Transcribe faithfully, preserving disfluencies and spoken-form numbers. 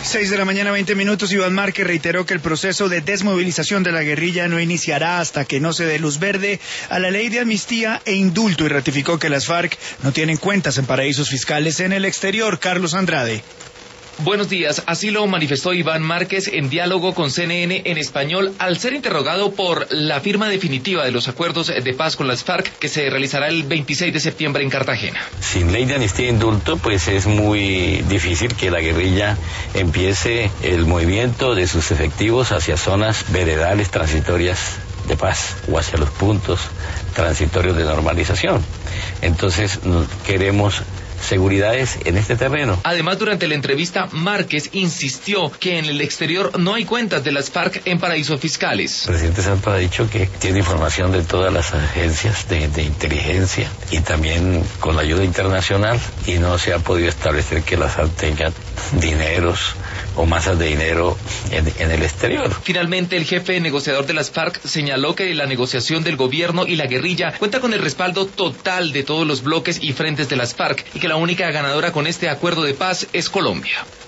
Seis de la mañana, veinte minutos. Iván Márquez reiteró que el proceso de desmovilización de la guerrilla no iniciará hasta que no se dé luz verde a la ley de amnistía e indulto y ratificó que las FARC no tienen cuentas en paraísos fiscales en el exterior. Carlos Andrade. Buenos días, así lo manifestó Iván Márquez en diálogo con C N N en español al ser interrogado por la firma definitiva de los acuerdos de paz con las FARC que se realizará el veintiséis de septiembre en Cartagena. Sin ley de amnistía e indulto, pues es muy difícil que la guerrilla empiece el movimiento de sus efectivos hacia zonas veredales transitorias de paz o hacia los puntos transitorios de normalización. Entonces queremos seguridades en este terreno. Además, durante la entrevista, Márquez insistió que en el exterior no hay cuentas de las FARC en paraísos fiscales. El presidente Santos ha dicho que tiene información de todas las agencias de, de inteligencia y también con la ayuda internacional, y no se ha podido establecer que las FARC tengan dineros o masas de dinero en, en el exterior. Finalmente, el jefe negociador de las FARC señaló que la negociación del gobierno y la guerrilla cuenta con el respaldo total de todos los bloques y frentes de las FARC y que la única ganadora con este acuerdo de paz es Colombia.